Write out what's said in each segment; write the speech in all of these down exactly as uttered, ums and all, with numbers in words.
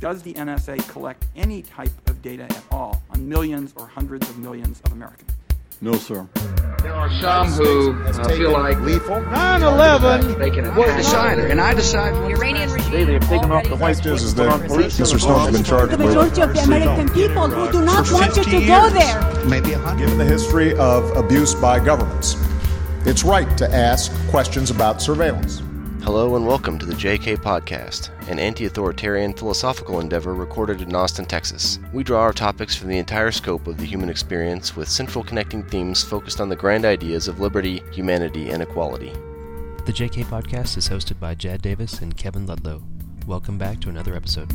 Does the N S A collect any type of data at all on millions or hundreds of millions of Americans? No, sir. There are some who uh, feel like lethal. nine eleven they can decide, and I decide. The Iranian regime. They have taken off the white is that Mister Snowden's been charged the with. majority of the American people who do not want you to go there. Maybe a hundred. Given the history of abuse by governments, it's right to ask questions about surveillance. Hello and welcome to the J K Podcast, an anti-authoritarian philosophical endeavor recorded in Austin, Texas. We draw our topics from the entire scope of the human experience with central connecting themes focused on the grand ideas of liberty, humanity, and equality. The J K Podcast is hosted by Jad Davis and Kevin Ludlow. Welcome back to another episode.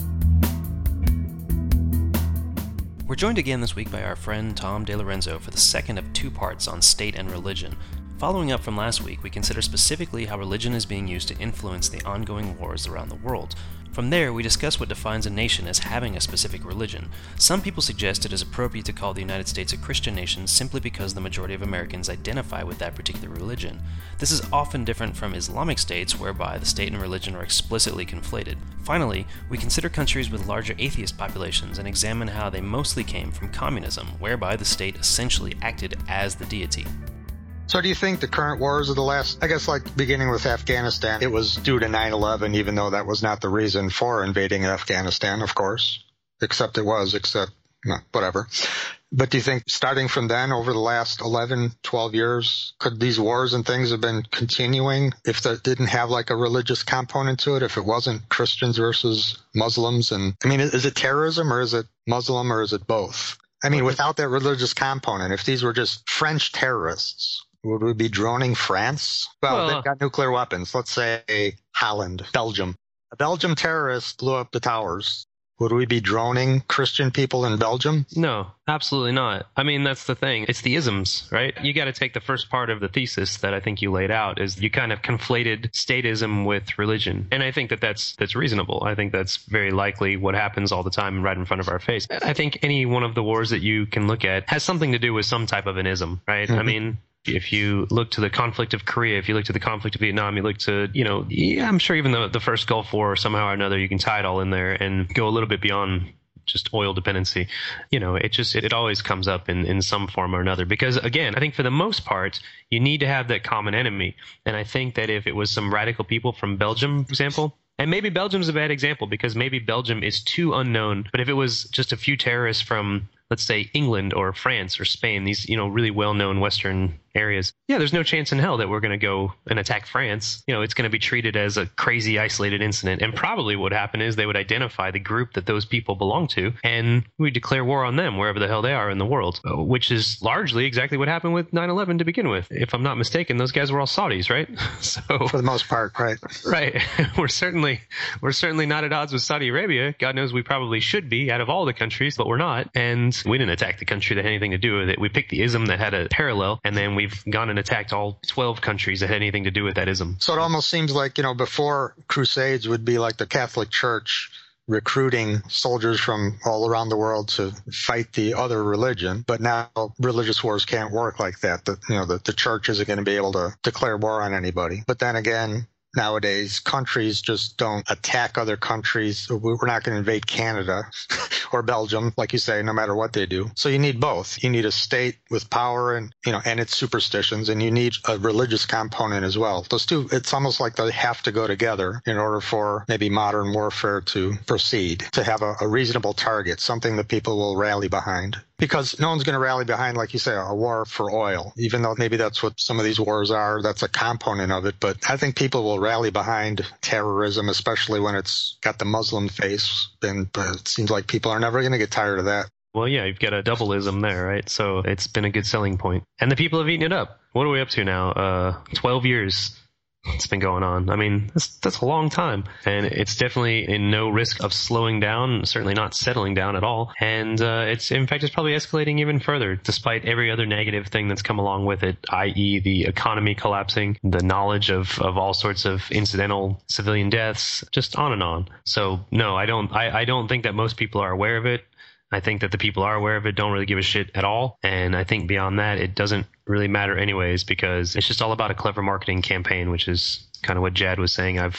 We're joined again this week by our friend Tom DeLorenzo for the second of two parts on state and religion. Following up from last week, we consider specifically how religion is being used to influence the ongoing wars around the world. From there, we discuss what defines a nation as having a specific religion. Some people suggest it is appropriate to call the United States a Christian nation simply because the majority of Americans identify with that particular religion. This is often different from Islamic states, whereby the state and religion are explicitly conflated. Finally, we consider countries with larger atheist populations and examine how they mostly came from communism, whereby the state essentially acted as the deity. So do you think the current wars of the last, I guess like beginning with Afghanistan, it was due to nine eleven, even though that was not the reason for invading Afghanistan, of course, except it was, except, no, whatever. But do you think starting from then over the last eleven, twelve years, could these wars and things have been continuing if that didn't have like a religious component to it, if it wasn't Christians versus Muslims? And I mean, is it terrorism or is it Muslim or is it both? I mean, without that religious component, if these were just French terrorists, would we be droning France? Well, well, they've got nuclear weapons. Let's say Holland, Belgium. A Belgium terrorist blew up the towers. Would we be droning Christian people in Belgium? No, absolutely not. I mean, that's the thing. It's the isms, right? You got to take the first part of the thesis that I think you laid out is you kind of conflated statism with religion. And I think that that's, that's reasonable. I think that's very likely what happens all the time right in front of our face. I think any one of the wars that you can look at has something to do with some type of an ism, right? Mm-hmm. I mean, if you look to the conflict of Korea, if you look to the conflict of Vietnam, you look to, you know, yeah, I'm sure even the, the first Gulf War, somehow or another, you can tie it all in there and go a little bit beyond just oil dependency. You know, it just, it, it always comes up in, in some form or another. Because, again, I think for the most part, you need to have that common enemy. And I think that if it was some radical people from Belgium, for example, and maybe Belgium's a bad example because maybe Belgium is too unknown. But if it was just a few terrorists from, let's say, England or France or Spain, these, you know, really well-known Western areas, yeah, there's no chance in hell that we're going to go and attack France. You know, it's going to be treated as a crazy isolated incident. And probably what would happen is they would identify the group that those people belong to and we declare war on them wherever the hell they are in the world, which is largely exactly what happened with nine eleven to begin with. If I'm not mistaken, those guys were all Saudis, right? So for the most part, right. Right. we're certainly we're certainly not at odds with Saudi Arabia. God knows we probably should be out of all the countries, but we're not. And we didn't attack the country that had anything to do with it. We picked the ism that had a parallel, and then we We've gone and attacked all twelve countries that had anything to do with that ism. So it almost seems like, you know, before Crusades would be like the Catholic Church recruiting soldiers from all around the world to fight the other religion. But now religious wars can't work like that. The, you know, the, the church isn't going to be able to declare war on anybody. But then again, nowadays, countries just don't attack other countries. We're not going to invade Canada or Belgium, like you say, no matter what they do. So you need both. You need a state with power and, you know, and its superstitions, and you need a religious component as well. Those two, it's almost like they have to go together in order for maybe modern warfare to proceed, to have a, a reasonable target, something that people will rally behind. Because no one's going to rally behind, like you say, a war for oil, even though maybe that's what some of these wars are. That's a component of it. But I think people will rally behind terrorism, especially when it's got the Muslim face. And uh, it seems like people are never going to get tired of that. Well, yeah, you've got a doubleism there, right? So it's been a good selling point. And the people have eaten it up. What are we up to now? Uh, twelve years. It's been going on. I mean, that's, that's a long time. And it's definitely in no risk of slowing down, certainly not settling down at all. And uh, it's, in fact, it's probably escalating even further, despite every other negative thing that's come along with it, that is the economy collapsing, the knowledge of, of all sorts of incidental civilian deaths, just on and on. So, no, I don't, I, I don't think that most people are aware of it. I think that the people are aware of it, don't really give a shit at all. And I think beyond that, it doesn't really matter anyways, because it's just all about a clever marketing campaign, which is kind of what Jad was saying. I've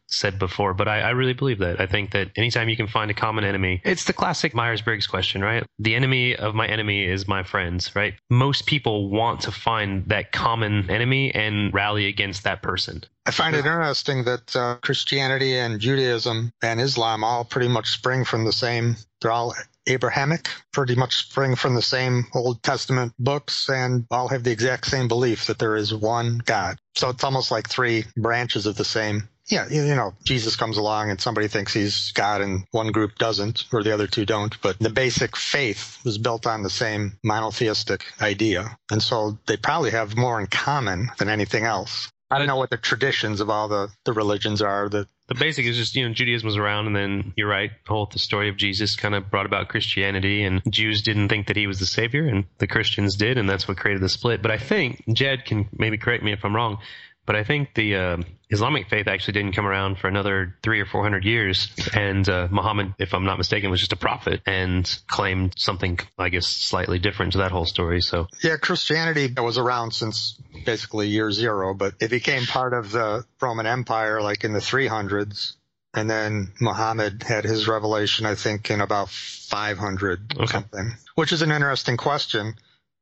said before, but I, I really believe that. I think that anytime you can find a common enemy, it's the classic Myers-Briggs question, right? The enemy of my enemy is my friends, right? Most people want to find that common enemy and rally against that person. I find it interesting that uh, Christianity and Judaism and Islam all pretty much spring from the same, they're all Abrahamic, pretty much spring from the same Old Testament books, and all have the exact same belief that there is one God. So it's almost like three branches of the same. Yeah, you know, Jesus comes along and somebody thinks he's God and one group doesn't, or the other two don't. But the basic faith was built on the same monotheistic idea. And so they probably have more in common than anything else. I don't know what the traditions of all the, the religions are. The, the basic is just, you know, Judaism was around, and then you're right, the whole the story of Jesus kind of brought about Christianity, and Jews didn't think that he was the savior, and the Christians did, and that's what created the split. But I think, Jed can maybe correct me if I'm wrong, but I think the uh, Islamic faith actually didn't come around for another three or four hundred years. And uh, Muhammad, if I'm not mistaken, was just a prophet and claimed something, I guess, slightly different to that whole story. So yeah, Christianity was around since basically year zero, but it became part of the Roman Empire like in the three hundreds. And then Muhammad had his revelation, I think, in about five hundred or okay. something, which is an interesting question.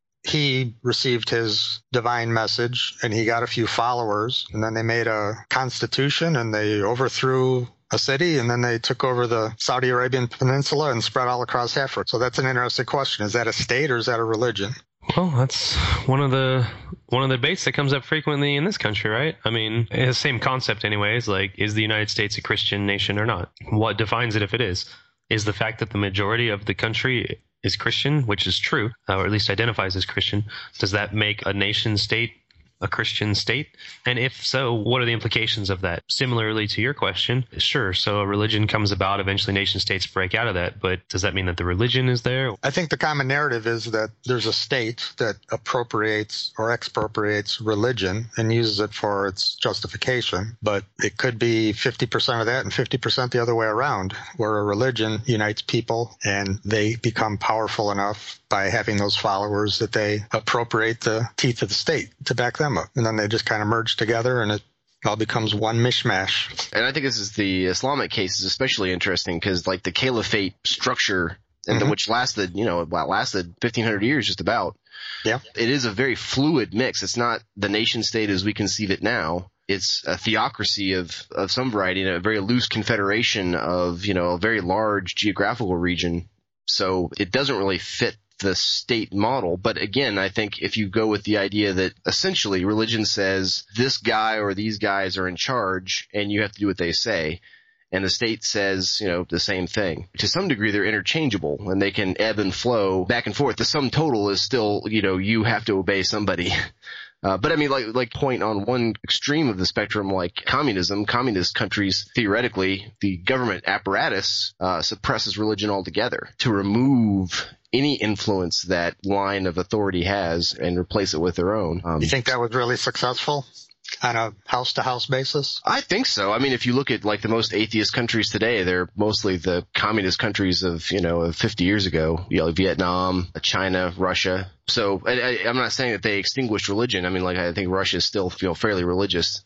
He received his divine message and he got a few followers, and then they made a constitution and they overthrew a city, and then they took over the Saudi Arabian Peninsula and spread all across Africa. So that's an interesting question. Is that a state or is that a religion? Well, that's one of the one of the debates that comes up frequently in this country, right? I mean, it's the same concept anyways, like, is the United States a Christian nation or not? What defines it if it is? Is the fact that the majority of the country is Christian, which is true, or at least identifies as Christian, does that make a nation state a Christian state? And if so, what are the implications of that? Similarly to your question, sure, so a religion comes about, eventually nation states break out of that, but does that mean that the religion is there? I think the common narrative is that there's a state that appropriates or expropriates religion and uses it for its justification, but it could be fifty percent of that and fifty percent the other way around, where a religion unites people and they become powerful enough by having those followers that they appropriate the teeth of the state to back them up. And then they just kind of merge together and it all becomes one mishmash. And I think this is the Islamic case is especially interesting because, like, the caliphate structure, and mm-hmm. which lasted, you know, about lasted fifteen hundred years just about. Yeah. It is a very fluid mix. It's not the nation state as we conceive it now. It's a theocracy of, of some variety, and a very loose confederation of, you know, a very large geographical region. So it doesn't really fit the state model. But again, I think if you go with the idea that essentially religion says this guy or these guys are in charge and you have to do what they say, and the state says, you know, the same thing. To some degree, they're interchangeable and they can ebb and flow back and forth. The sum total is still, you know, you have to obey somebody. Uh, but I mean, like, like point on one extreme of the spectrum, like communism, communist countries, theoretically, the government apparatus uh, suppresses religion altogether to remove any influence that line of authority has and replace it with their own. Um, you think that was really successful on a house-to-house basis? I think so. I mean, if you look at like the most atheist countries today, they're mostly the communist countries of, you know, of fifty years ago, you know, Vietnam, China, Russia. So I, I, I'm not saying that they extinguished religion. I mean, like, I think Russia is still, you know, fairly religious,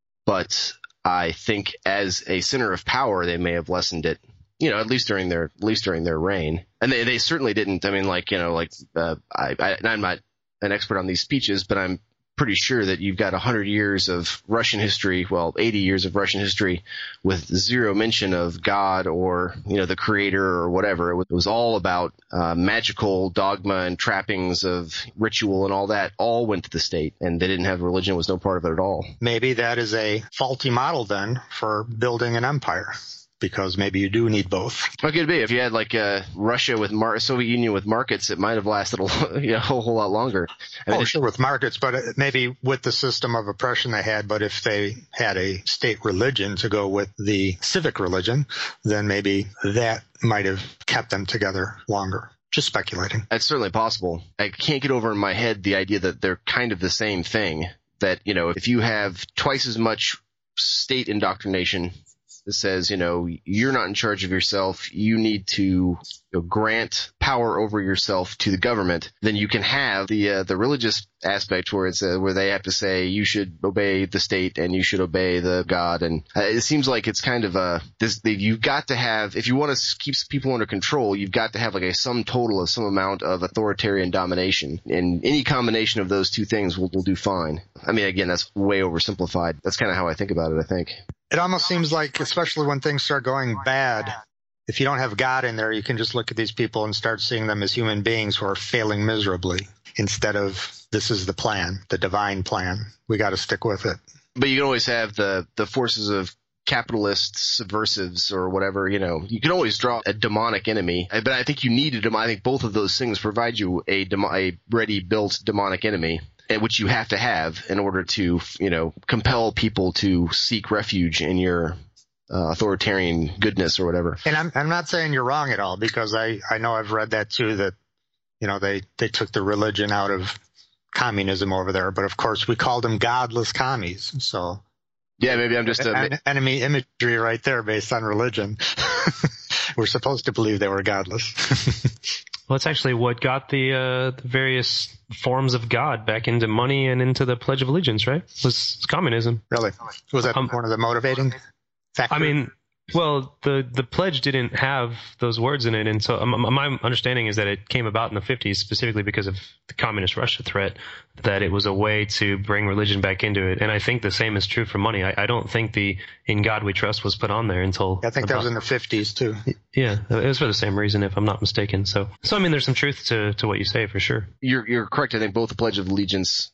but I think as a center of power, they may have lessened it. You know, at least during their at least during their reign, and they they certainly didn't. I mean, like, you know, like uh, I, I and I'm not an expert on these speeches, but I'm pretty sure that you've got a hundred years of Russian history, well, eighty years of Russian history, with zero mention of God or, you know, the creator or whatever. It was, it was all about uh, magical dogma and trappings of ritual and all that. All went to the state, and they didn't have religion. It was no part of it at all. Maybe that is a faulty model then for building an empire, because maybe you do need both. It could be. If you had like uh, Russia with Mar- Soviet Union with markets, it might have lasted a, you know, a whole, whole lot longer. I mean, oh, sure, with markets, but maybe with the system of oppression they had. But if they had a state religion to go with the civic religion, then maybe that might have kept them together longer. Just speculating. It's certainly possible. I can't get over in my head the idea that they're kind of the same thing. That, you know, if you have twice as much state indoctrination that says, you know, you're not in charge of yourself, you need to you know, grant power over yourself to the government, then you can have the uh, the religious aspect where it's uh, where they have to say you should obey the state and you should obey the God. And uh, it seems like it's kind of a this you've got to have, if you want to keep people under control, you've got to have like a sum total of some amount of authoritarian domination, and any combination of those two things will, will do fine. I mean, again, that's way oversimplified. That's kind of how I think about it, I think. It almost seems like, especially when things start going bad, if you don't have God in there, you can just look at these people and start seeing them as human beings who are failing miserably, instead of this is the plan, the divine plan. We got to stick with it. But you can always have the, the forces of capitalist subversives or whatever, you know. You can always draw a demonic enemy, but I think you need a demon. I think both of those things provide you a, demo- a ready-built demonic enemy, which you have to have in order to, you know, compel people to seek refuge in your uh, authoritarian goodness or whatever. And I'm I'm not saying you're wrong at all, because I, I know I've read that too, that, you know, they, they took the religion out of communism over there, but of course we called them godless commies. So yeah, maybe I'm just a en- enemy imagery right there based on religion. We're supposed to believe they were godless. Well, it's actually what got the, uh, the various forms of God back into money and into the Pledge of Allegiance, right? Was, was communism. Really? Was that um, one of the motivating factors? I mean, well, the, the pledge didn't have those words in it, and so um, my understanding is that it came about in the fifties specifically because of the communist Russia threat, that it was a way to bring religion back into it. And I think the same is true for money. I, I don't think the "In God We Trust" was put on there until I think about, that was in the fifties too. Yeah, it was for the same reason, if I'm not mistaken. So, so I mean, there's some truth to to what you say for sure. You're you're correct. I think both the Pledge of Allegiance.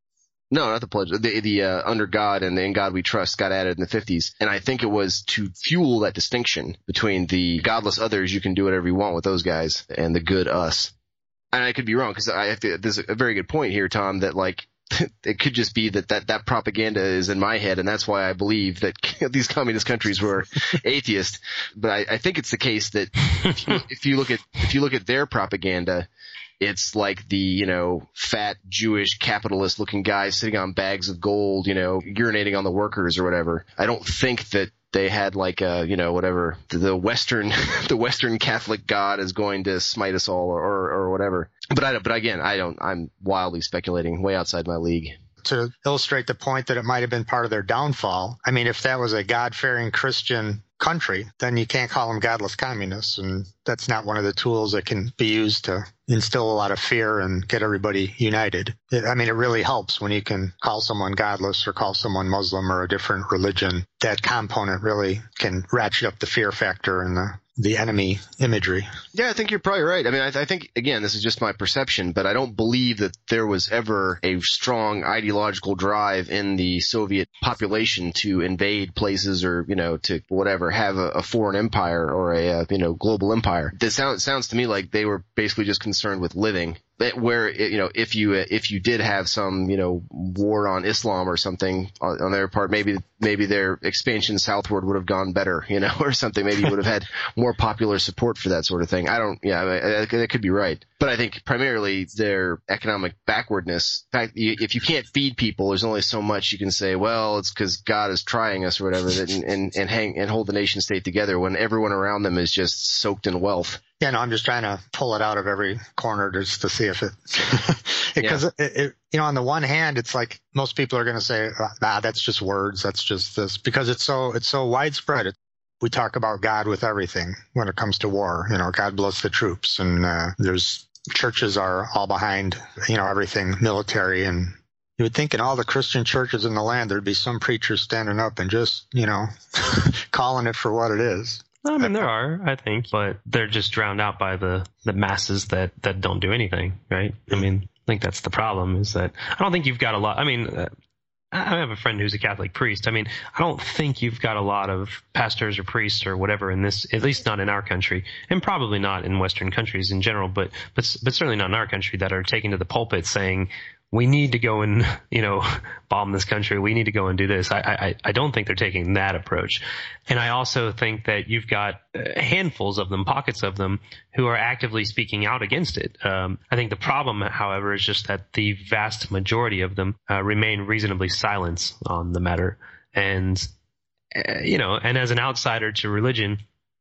No, not the pledge. The, the uh, Under God and the In God We Trust got added in the fifties. And I think it was to fuel that distinction between the godless others, you can do whatever you want with those guys, and the good us. And I could be wrong, because I have to, there's a very good point here, Tom, that like it could just be that, that that propaganda is in my head, and that's why I believe that these communist countries were atheist. But I, I think it's the case that if you, if you look at if you look at their propaganda, it's like the, you know, fat Jewish capitalist looking guy sitting on bags of gold, you know, urinating on the workers or whatever. I don't think that they had like a, you know, whatever, the Western, the Western Catholic God is going to smite us all or, or whatever. But I don't, but again, I don't, I'm wildly speculating, way outside my league. To illustrate the point that it might have been part of their downfall, I mean, if that was a God-fearing Christian country, then you can't call them godless communists, and that's not one of the tools that can be used to instill a lot of fear and get everybody united. It, I mean, it really helps when you can call someone godless or call someone Muslim or a different religion. That component really can ratchet up the fear factor and the the enemy imagery. Yeah, I think you're probably right. I mean, I, I think, again, this is just my perception, but I don't believe that there was ever a strong ideological drive in the Soviet population to invade places or, you know, to whatever, have a, a foreign empire or a, a, you know, global empire. This sounds, sounds to me like they were basically just concerned with living. Where, you know, if you if you did have some, you know, war on Islam or something on, on their part, maybe maybe their expansion southward would have gone better, you know, or something. Maybe you would have had more popular support for that sort of thing. I don't, yeah, I mean, that could be right. But I think primarily their economic backwardness. In fact, you, if you can't feed people, there's only so much you can say. Well, it's because God is trying us or whatever, and, and and hang and hold the nation state together when everyone around them is just soaked in wealth. Yeah, no, I'm just trying to pull it out of every corner just to see if it, because yeah. it, it, you know, on the one hand, it's like most people are going to say, ah, that's just words. That's just this, because it's so, it's so widespread. It, we talk about God with everything when it comes to war, you know, God bless the troops. And uh, there's churches are all behind, you know, everything military. And you would think in all the Christian churches in the land, there'd be some preacher standing up and just, you know, calling it for what it is. I mean, there are, I think, but they're just drowned out by the, the masses that, that don't do anything, right? I mean, I think that's the problem, is that I don't think you've got a lot. I mean, uh, I have a friend who's a Catholic priest. I mean, I don't think you've got a lot of pastors or priests or whatever in this, at least not in our country, and probably not in Western countries in general, but, but, but certainly not in our country, that are taking to the pulpit saying, we need to go and, you know, bomb this country. We need to go and do this. I, I, I don't think they're taking that approach. And I also think that you've got handfuls of them, pockets of them, who are actively speaking out against it. Um, I think the problem, however, is just that the vast majority of them uh, remain reasonably silent on the matter. And, uh, you know, and as an outsider to religion,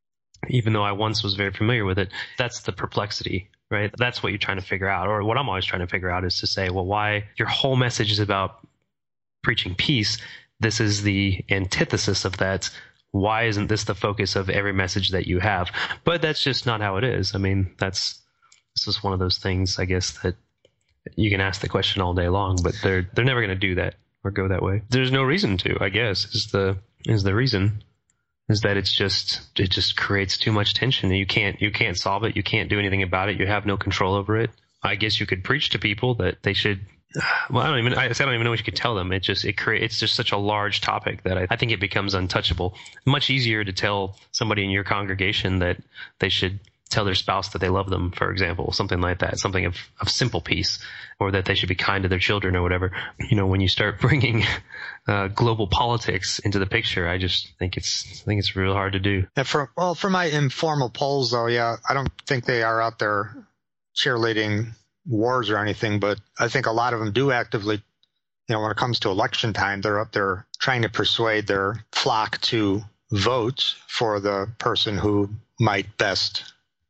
even though I once was very familiar with it. That's the perplexity, right? That's what you're trying to figure out. Or what I'm always trying to figure out is to say, well, why your whole message is about preaching peace. This is the antithesis of that. Why isn't this the focus of every message that you have? But that's just not how it is. I mean, that's this is one of those things, I guess, that you can ask the question all day long, but they're they're never going to do that or go that way. There's no reason to, I guess, is the is the reason. Is that it's just it just creates too much tension. You can't you can't solve it. You can't do anything about it. You have no control over it. I guess you could preach to people that they should. Well, I don't even I don't even know what you could tell them. It just it create it's just such a large topic that I, I think it becomes untouchable. Much easier to tell somebody in your congregation that they should tell their spouse that they love them, for example, something like that, something of, of simple peace, or that they should be kind to their children or whatever. You know, when you start bringing uh, global politics into the picture, I just think it's I think it's real hard to do. And for well, for my informal polls, though, yeah, I don't think they are out there cheerleading wars or anything, but I think a lot of them do actively, you know, when it comes to election time, they're up there trying to persuade their flock to vote for the person who might best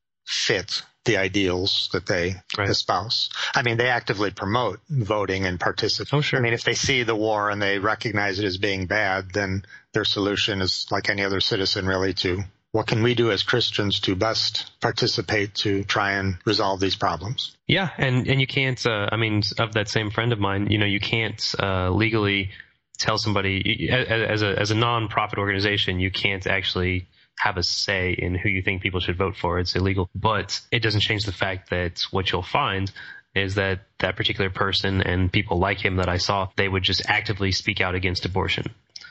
fit the ideals that they right. espouse. I mean, they actively promote voting and participation. Oh, sure. I mean, if they see the war and they recognize it as being bad, then their solution is like any other citizen, really, to what can we do as Christians to best participate to try and resolve these problems? Yeah, and, and you can't, uh, I mean, of that same friend of mine, you know, you can't uh, legally tell somebody, as a, as a non-profit organization, you can't actually have a say in who you think people should vote for. It's illegal. But it doesn't change the fact that what you'll find is that that particular person and people like him that I saw, they would just actively speak out against abortion.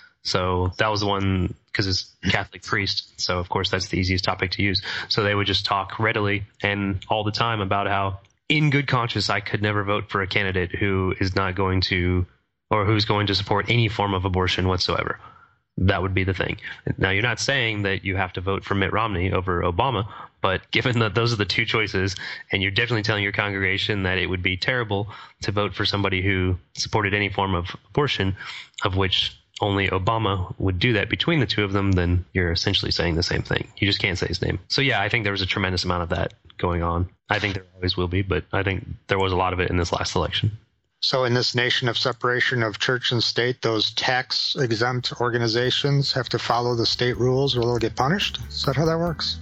So that was the one, because it's Catholic priest, so of course that's the easiest topic to use. So they would just talk readily and all the time about how, in good conscience, I could never vote for a candidate who is not going to, or who's going to support any form of abortion whatsoever. That would be the thing. Now, you're not saying that you have to vote for Mitt Romney over Obama, but given that those are the two choices, and you're definitely telling your congregation that it would be terrible to vote for somebody who supported any form of abortion, of which only Obama would do that between the two of them, then you're essentially saying the same thing. You just can't say his name. So yeah, I think there was a tremendous amount of that going on. I think there always will be, but I think there was a lot of it in this last election. So in this nation of separation of church and state, those tax-exempt organizations have to follow the state rules or they'll get punished? Is that how that works?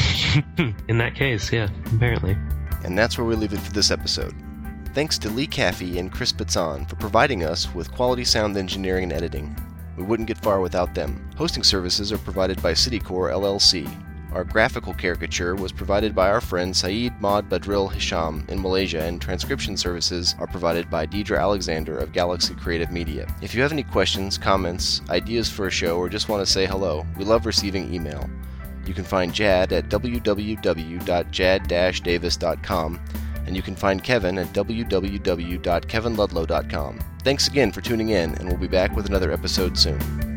In that case, yeah, apparently. And that's where we leave it for this episode. Thanks to Lee Caffey and Chris Pitzon for providing us with quality sound engineering and editing. We wouldn't get far without them. Hosting services are provided by Citicorp L L C. Our graphical caricature was provided by our friend Saeed Maud Badril Hisham in Malaysia, and transcription services are provided by Deidre Alexander of Galaxy Creative Media. If you have any questions, comments, ideas for a show, or just want to say hello, we love receiving email. You can find Jad at w w w dot jad dash davis dot com, and you can find Kevin at w w w dot kevin ludlow dot com. Thanks again for tuning in, and we'll be back with another episode soon.